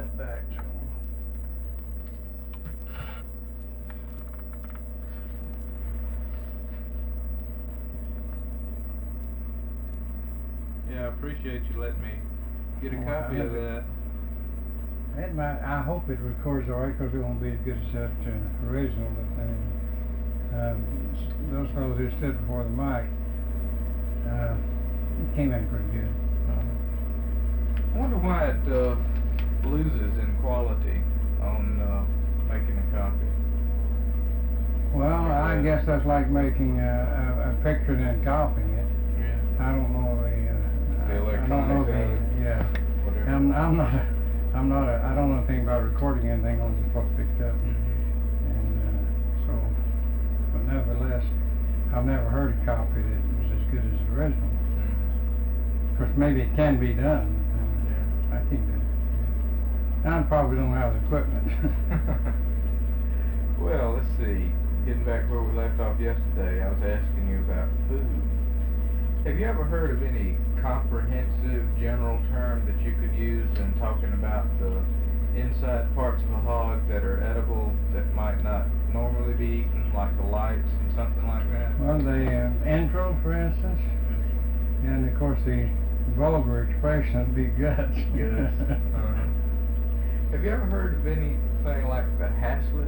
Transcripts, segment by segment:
that back. So. Yeah, I appreciate you letting me get a Well, copy of that. It might, I hope it records all right, because it won't be as good as that original. But those fellows who stood before the mic it came in pretty good. I wonder why it loses in quality on making a copy. Well, I guess that's like making a picture and then copying it. Yeah. I don't know The I don't know electronics of it. yeah. Whatever. I don't know anything about recording anything on just what picked up. Mm-hmm. And so, but nevertheless, I've never heard a copy that was as good as the original. Of course, maybe it can be done. Yeah. I think that. I probably don't have the equipment. Well, let's see. Getting back where we left off yesterday, I was asking you about food. Have you ever heard of any comprehensive general term that you could use in talking about the inside parts of a hog that are edible that might not normally be eaten, like the lights and something like that? Well, the intro, for instance, and of course the vulgar expression would be guts. Guts. Uh-huh. Have you ever heard of anything like the haslet?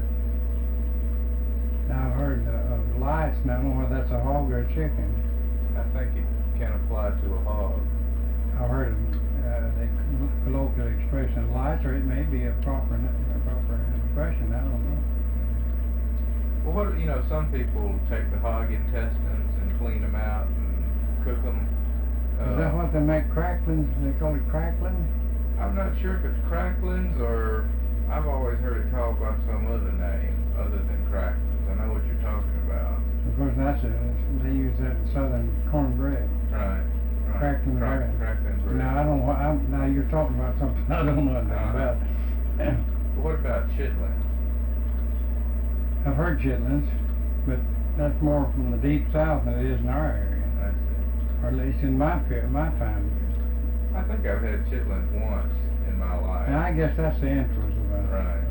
I've heard of lights, and I don't know whether that's a hog or a chicken. I think it can apply to a hog. I've heard of the colloquial expression lights, or it may be a proper expression. I don't know. Well, some people take the hog intestines and clean them out and cook them. Is that what they make cracklings? They call it crackling? I'm not sure if it's cracklings, or I've always heard it called by some other name other than cracklings. I know what you're talking about. Of course, they use that in southern cornbread. Right. Crackling bread. Crackling bread. Now, now you're talking about something I don't know anything about. What about chitlins? I've heard chitlins, but that's more from the deep south than it is in our area. I see. Or at least in my time. I think I've had chitlins once in my life. And I guess that's the interest of it. Right.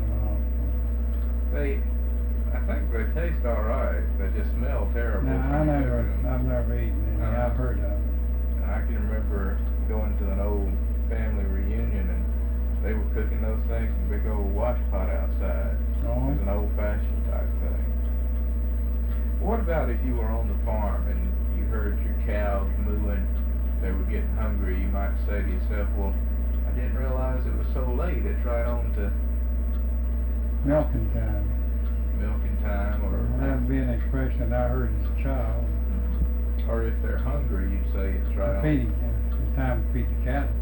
I think they taste all right. They just smell terrible. No, I've never eaten any. I've heard of it. I can remember going to an old family reunion, and they were cooking those things in a big old wash pot outside. Oh. It was an old-fashioned type thing. What about if you were on the farm and you heard your cows mooing, they were getting hungry? You might say to yourself, well, I didn't realize it was so late. It's right on to Milking time. milking time, or That would be an expression that I heard as a child. or if they're hungry, you'd say it's right on. Feeding time. It's time to feed the cattle.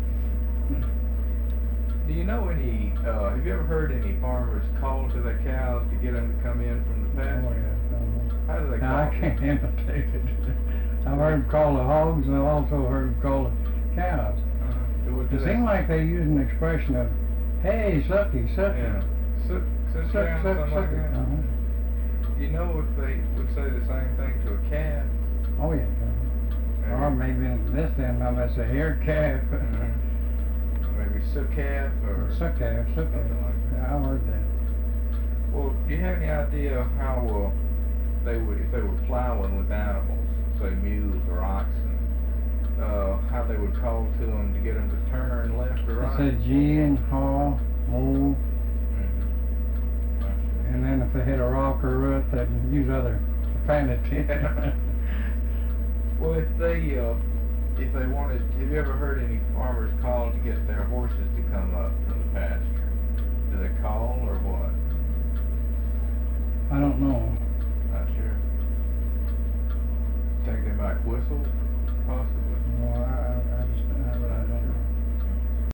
Do you know any, have you ever heard any farmers call to their cows to get them to come in from the pasture? Oh, yeah. How do they Now, call I them? can't imitate it. I've heard them call the hogs, and I've also heard them call the cows. Do It seems like they use an expression of, hey, sucky, sucky. Yeah. Suck Suck, down, suck, something suck like it. that. Uh-huh. You know if they would say the same thing to a calf? Oh, yeah. Or maybe in this end, I might say, here, calf. Maybe suck calf, or Suck calf, suck calf. something like that. Yeah, I've heard that. Well, do you have any idea how they would, if they were plowing with animals, say mules or oxen, how they would call to them to get them to turn left or right? It said G and haw, move, Mhm. and then if they hit a rock or a root, they'd use other profanity. Well, if they wanted, have you ever heard any farmers